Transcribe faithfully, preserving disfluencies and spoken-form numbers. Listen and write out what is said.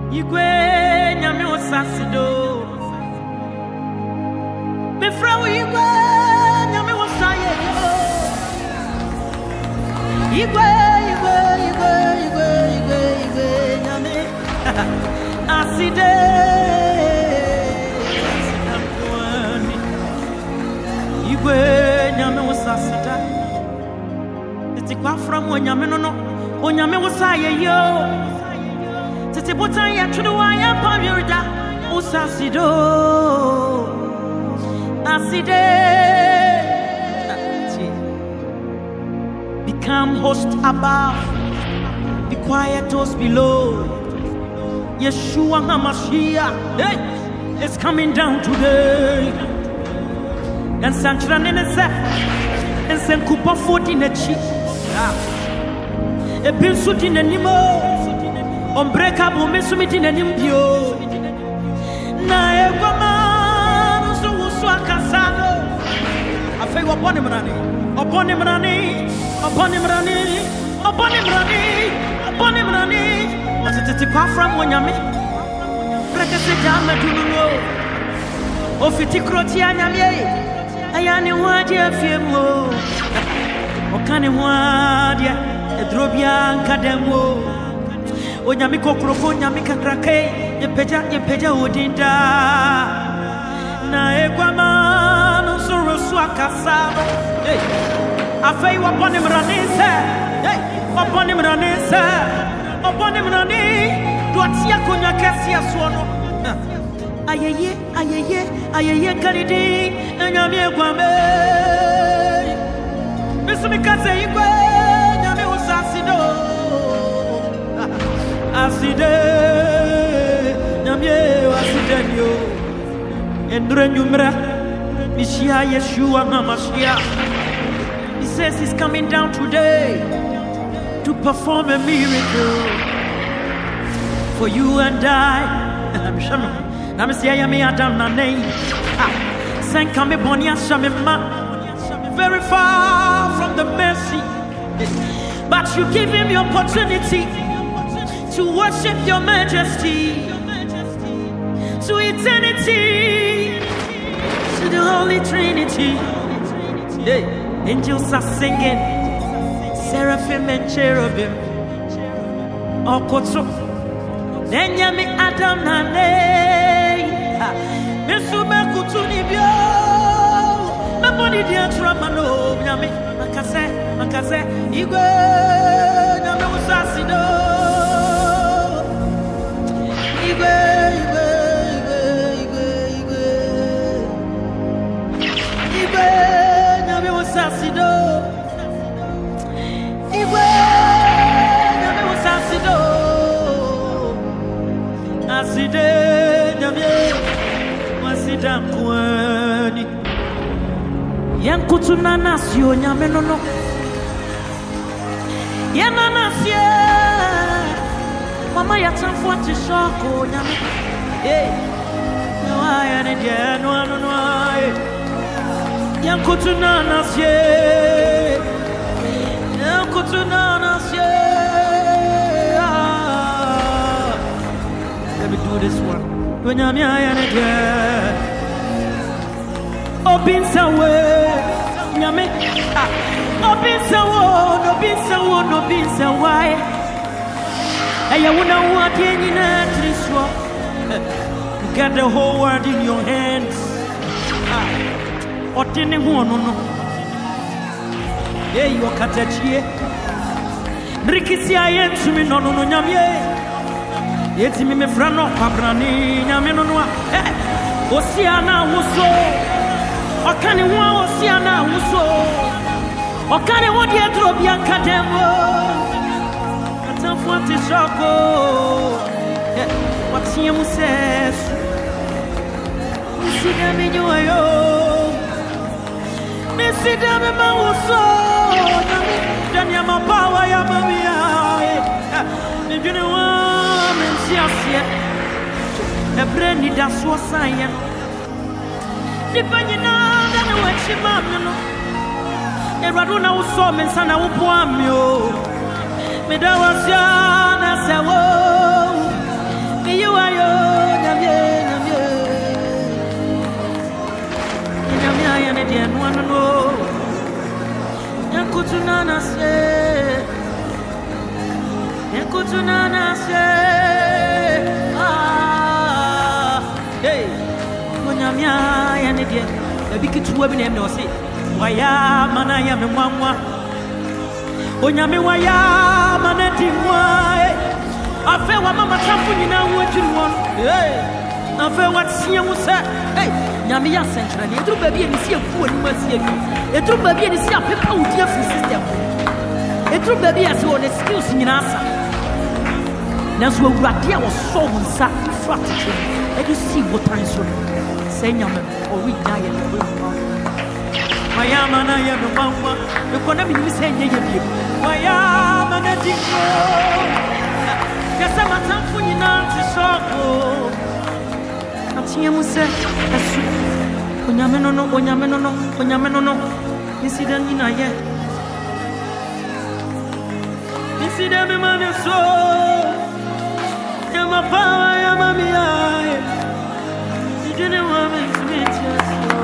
Igwe nyame osasido. Me frawo igwe nyame osaye yo. Igwe igwe igwe igwe igwe igwe nyame aside. Igwe nyame osasida. Titi kwa frawo nyame no no. Onyame osaye yo. Titi botan ya tudu wa ya pamyurda usasido aside. Become host above, be quiet those below. Yeshua HaMashiach, hey, it's coming down today. And Sanchran in a set, and Sankupa foot in a cheek, a bin suit in a nimo. Unbreakable mesumit in an impure. Na woman so swakasano. I feel upon him running, upon him running, upon him running, upon him running, upon him running. Was it a car from Wanyame? Breakfast jam at Duro. O Fiticrotiana, I am a word ya femo. O can a word ya a drobian cademo. Onyame kokrofo nyame kakrake ye peja ye peja odinda na egwama no so rosu akasa hey afei wapone mranise hey wapone mranise wapone mrani doatia konya kesi aso no ayeye ayeye ayeye karidi nyame egwame bisumi kaze igwe nyame usasido aside nyamye aside nyo endure nyumra mishia Yeshua HaMashiach. He says he's coming down today to perform a miracle for you and I. I'm sure I'm saying I'm Adam Nane Saint Kame Bonia Shamema, very far from the mercy, but you give him the opportunity to worship your majesty, to eternity, to the Holy Trinity. Hey, angels are singing, seraphim and cherubim. Okotso, Nenyami Adam Nane, Mesuma Kutunibio, Naboni Diatramano, Yami, Makase, Makase, Igwe, Namusasido. Yankutuna nasio nyame no no yana nasie mama ya tanfo ati shoko nyame eh no aya ne dia no no no ai yankutuna nasie yankutuna nasie ah. Let me do this one when nyame aya ne dia Obin sawe nyame ah obin sawo no bin sawo no bin sawai eya wona wadi nyina triswo you got the whole world in your hands ah otene ho no no eh yo katachie rikisi ayentu mi no no no nyame yeti mi me frano pabrani nyame no no eh osiana wuso Okane wa osiana wuso Okane wodi edro bia kademo Katamfu ati shoko Watie musesu Nisida minyo ayo Nisida mema wuso Dani ya mabawa ya mamia Nijune wa mensiasie Ebre ni daswa sayen Dipanyina na wachima mno Eraduna usome sana upuamyo Medawasia na sawo Miyu Yekutunana se, Yekutunana se, ah, hey, Munyamia yanidie, ebiki tuwe bine mno si, waya mana ya memwamwa, Onyame waya mana dimwa, afe wa mama tafu nina uwejiruwa, hey, afe wa tsiye musa, hey, Nyame ya sentrani, edru baby enisi efu ni masi efu, edru baby enisi apepa udia free system, edru baby esi one skills nyinasa, nanso awurade a woso wonsa fratete, edu si botan so, say Nyame ori da ye ne we mwa, wayama na ye me mwa, ekona mi ni say nye ye bi, wayama na diko, kesa matamfu nyina tisoko. Atiye musa asu onyame no no onyame no no onyame no no nisida ni na ye nisida me mane so ya mapawa ya mami ya idene wa me smith